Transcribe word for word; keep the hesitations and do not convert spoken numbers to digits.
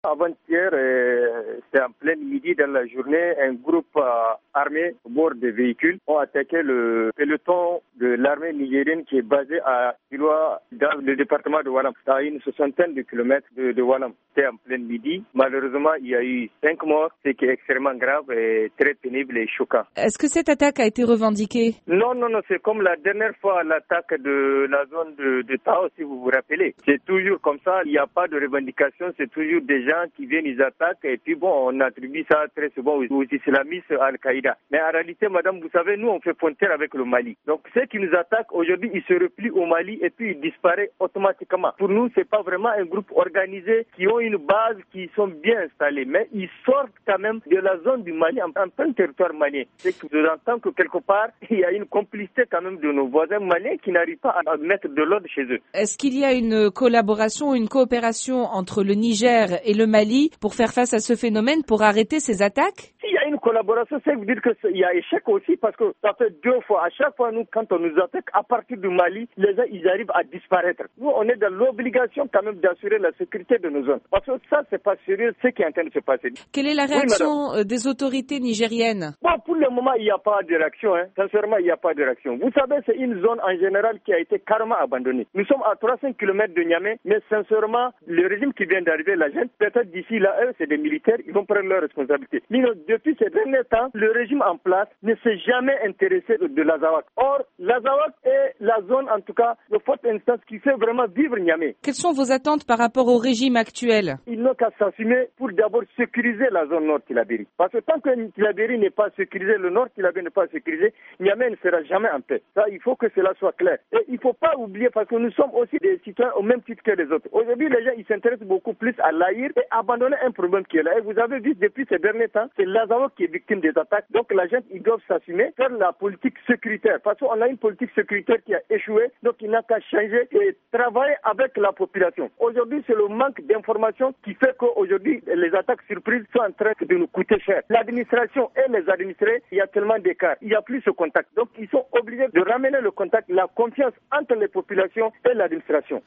Avant-hier, euh, c'est en plein midi dans la journée, un groupe euh, armé au bord des véhicules ont attaqué le peloton de l'armée nigérienne qui est basé à Iloa, dans le département de Walam, à une soixantaine de kilomètres de, de Walam. C'était en plein midi. Malheureusement, il y a eu cinq morts, ce qui est extrêmement grave et très pénible et choquant. Est-ce que cette attaque a été revendiquée? Non, non, non, c'est comme la dernière fois, l'attaque de la zone de, de Tao, si vous vous rappelez. C'est toujours comme ça, il n'y a pas de revendication, c'est toujours des gens qui viennent, ils attaquent, et puis bon, on attribue ça très souvent aux, aux islamistes Al-Qaïda. Mais en réalité, madame, vous savez, nous, on fait frontière avec le Mali. Donc, ceux qui nous attaquent, aujourd'hui, ils se replient au Mali, et puis ils disparaissent automatiquement. Pour nous, c'est pas vraiment un groupe organisé, qui ont une base, qui sont bien installés, mais ils sortent quand même de la zone du Mali, en, en plein territoire malien. C'est que nous entendons que quelque part, il y a une complicité quand même de nos voisins maliens qui n'arrivent pas à mettre de l'ordre chez eux. Est-ce qu'il y a une collaboration, une coopération entre le Niger et le Mali pour faire face à ce phénomène, pour arrêter ces attaques? S'il y a une collaboration, c'est vous dire qu'il y a échec aussi, parce que ça fait deux fois. À chaque fois, nous, quand on nous attaque, à partir du Mali, les gens, ils arrivent à disparaître. Nous, on est dans l'obligation quand même d'assurer la sécurité de nos zones. Parce que ça, c'est pas sérieux, ce qui est en train de se passer. Quelle est la réaction oui, des autorités nigériennes? Bon, pour le moment, il n'y a pas de réaction. Hein. Sincèrement, il n'y a pas de réaction. Vous savez, c'est une zone en général qui a été carrément abandonnée. Nous sommes à trois cents kilomètres de Niamey, mais sincèrement, le régime qui vient d'arriver, la gente, peut-être d'ici là, eux, c'est des militaires, ils vont prendre leurs responsabilités. Mais depuis ces derniers temps, le régime en place ne s'est jamais intéressé de, de l'Azawak. Or, l'Azawak est la zone, en tout cas, de forte instance qui fait vraiment vivre Niamey. Quelles sont vos attentes par rapport au régime actuel? Ils n'ont qu'à s'assumer pour d'abord sécuriser la zone nord Tillabéri. Parce que tant que Tillabéri n'est pas sécurisé, le nord Tillabéri n'est pas sécurisé, Niamey ne sera jamais en paix. Ça, il faut que cela soit clair. Et il ne faut pas oublier, parce que nous sommes aussi des citoyens au même titre que les autres. Aujourd'hui, les gens, ils s'intéressent beaucoup plus à l'Aïr et abandonner un problème qui est là. Et vous avez vu, depuis ces derniers temps, c'est l'Azawak qui est victime des attaques. Donc, la gente, ils doivent s'assumer, faire la politique sécuritaire. Parce qu'on a une politique sécuritaire qui a échoué, donc il n'a qu'à changer et travailler avec la population. Aujourd'hui, c'est le manque d'informations qui fait qu'aujourd'hui, les attaques surprises sont en train de nous coûter cher. L'administration et les administrés, il y a tellement d'écart. Il n'y a plus ce contact. Donc, ils sont obligés de ramener le contact, la confiance entre les populations et l'administration.